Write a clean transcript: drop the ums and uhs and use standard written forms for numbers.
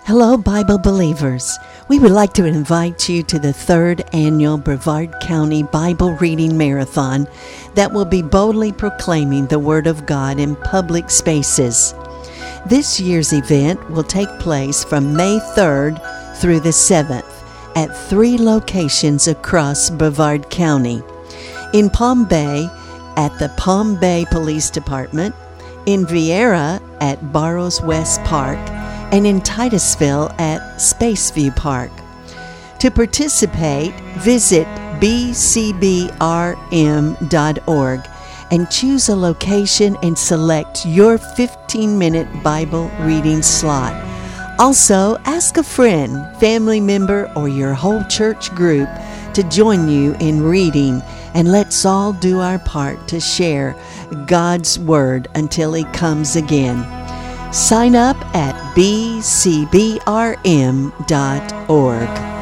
Hello, Bible believers. We would like to invite you to the third annual Brevard County Bible Reading Marathon that will be boldly proclaiming the Word of God in public spaces. This year's event will take place from May 3rd through the 7th at 3 locations across Brevard County. In Palm Bay at the Palm Bay Police Department, in Viera at Barrows West Park, and in Titusville at Spaceview Park. To participate, visit bcbrm.org and choose a location and select your 15-minute Bible reading slot. Also, ask a friend, family member, or your whole church group to join you in reading, and let's all do our part to share God's Word until He comes again. Sign up at bcbrm.org.